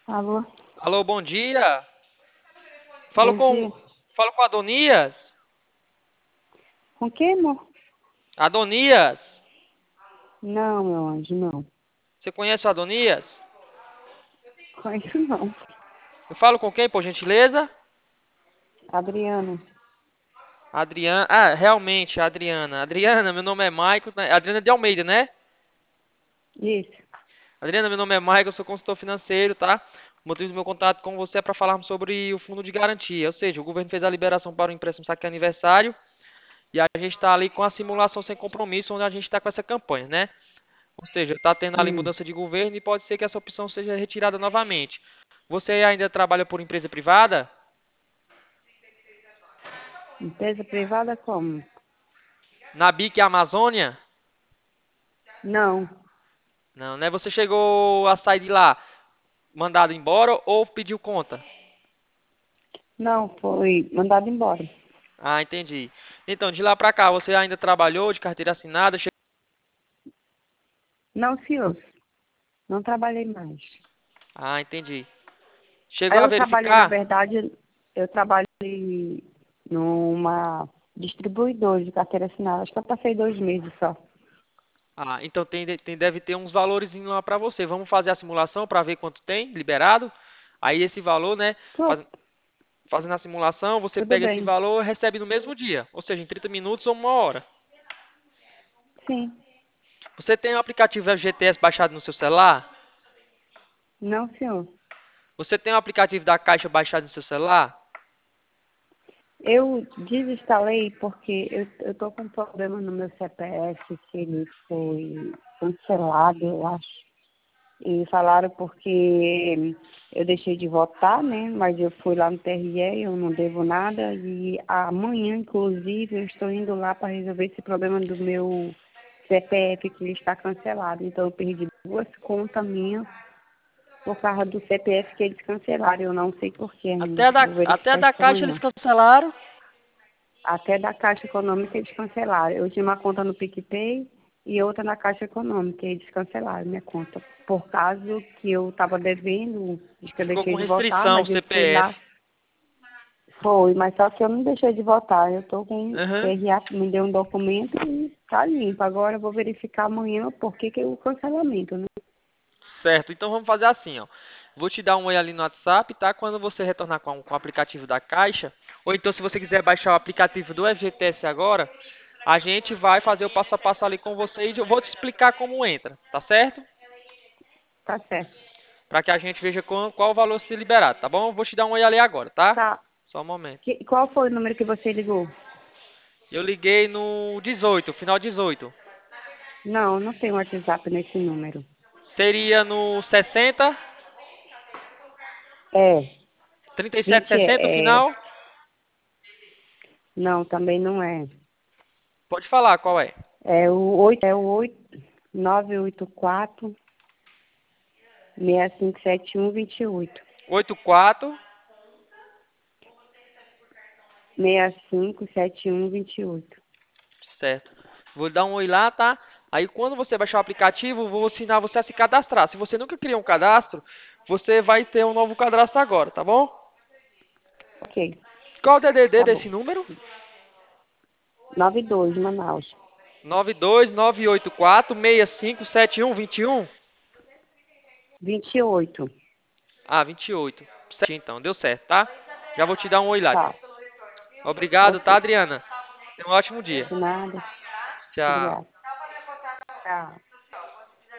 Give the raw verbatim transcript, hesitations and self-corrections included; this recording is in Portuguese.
Alô, Alô, bom dia. Falo bom com, dia. falo com Adonias. Com quem, amor? Adonias, Não, meu anjo, não. você conhece o Adonias? Conheço não. Eu falo com quem, por gentileza? Adriano. Adriana. Ah, realmente, Adriana. Adriana, meu nome é Maico. né? Adriana de Almeida, né? Isso. Adriana, meu nome é Maico, eu sou consultor financeiro, tá? O motivo do meu contato com você é para falarmos sobre o fundo de garantia. Ou seja, o governo fez a liberação para o empréstimo saque aniversário e a gente está ali com a simulação sem compromisso, onde a gente está com essa campanha, né? Ou seja, está tendo ali Hum. mudança de governo e pode ser que essa opção seja retirada novamente. Você ainda trabalha por empresa privada? Empresa privada como? Na B I C Amazônia? Não. Não, né? Você chegou a sair de lá mandado embora ou pediu conta? Não, foi mandado embora. Ah, entendi. Então, de lá para cá, você ainda trabalhou de carteira assinada? Che- Não, senhor. Não trabalhei mais. Ah, entendi. Chegou Aí a eu trabalhei, na verificar? verdade, eu trabalhei numa distribuidora de carteira assinada. Acho que eu passei dois meses só. Ah, então tem, tem- deve ter uns valores lá para você. Vamos fazer a simulação para ver quanto tem liberado. Aí esse valor, né? Pronto, faz- Fazendo a simulação, você tudo pega esse bem. valor e recebe no mesmo dia, ou seja, em trinta minutos ou uma hora. Sim. Você tem o aplicativo F G T S baixado no seu celular? Não, senhor. Você tem o aplicativo da Caixa baixado no seu celular? Eu desinstalei porque eu, eu tô com um problema no meu C P F que ele foi cancelado, eu acho. E falaram porque eu deixei de votar, né? Mas eu fui lá no T R E, eu não devo nada. E amanhã, inclusive, eu estou indo lá para resolver esse problema do meu C P F que ele está cancelado. Então eu perdi duas contas minhas por causa do C P F que eles cancelaram. Eu não sei porquê Até ainda. a da, Vou até a verificar da isso Caixa eles amanhã. cancelaram. Até da Caixa Econômica eles cancelaram. Eu tinha uma conta no PicPay e outra na Caixa Econômica. E eles cancelaram minha conta. Por causa que eu estava devendo, diz que eu Ficou com deixei de votar, restrição o mas eu fui lá. C P F. Foi, mas só que eu não deixei de votar. Eu estou com Aham. T R A, me deu um documento e tá limpo. Agora eu vou verificar amanhã por que que é o cancelamento, né? Certo, então vamos fazer assim, ó. Vou te dar um oi ali no WhatsApp, tá? Quando você retornar com, com o aplicativo da Caixa, ou então se você quiser baixar o aplicativo do F G T S agora, a gente vai fazer o passo a passo ali com você e eu vou te explicar como entra, tá certo? Tá certo. Para que a gente veja qual, qual o valor se liberado, tá bom? Eu vou te dar um oi ali agora, tá? Tá. Só um momento. Que- qual foi o número que você ligou? Eu liguei no dezoito, final dezoito. Não, não tem WhatsApp nesse número. Seria no sessenta, É, trinta e sete vinte sessenta o é, é. final. Não, também não é. Pode falar qual é. É o oito, é o oito, nove oito quatro, seis cinco sete um, dois oito. oitenta e quatro. seis cinco sete um, dois oito. Certo. Vou dar um oi lá, tá? Aí quando você baixar o aplicativo, vou ensinar você a se cadastrar. Se você nunca criou um cadastro, você vai ter um novo cadastro agora, tá bom? Ok, Qual o D D D tá bom. desse número? Nove dois, Manaus. nove dois nove oito quatro seis cinco sete um dois um. Vinte e oito. Ah, vinte e oito. Certinho, então, deu certo, tá? Já vou te dar um oi lá. Tá, Obrigado, ok. tá, Adriana? Tenha um ótimo dia. De nada. Tchau. Obrigada. Tchau.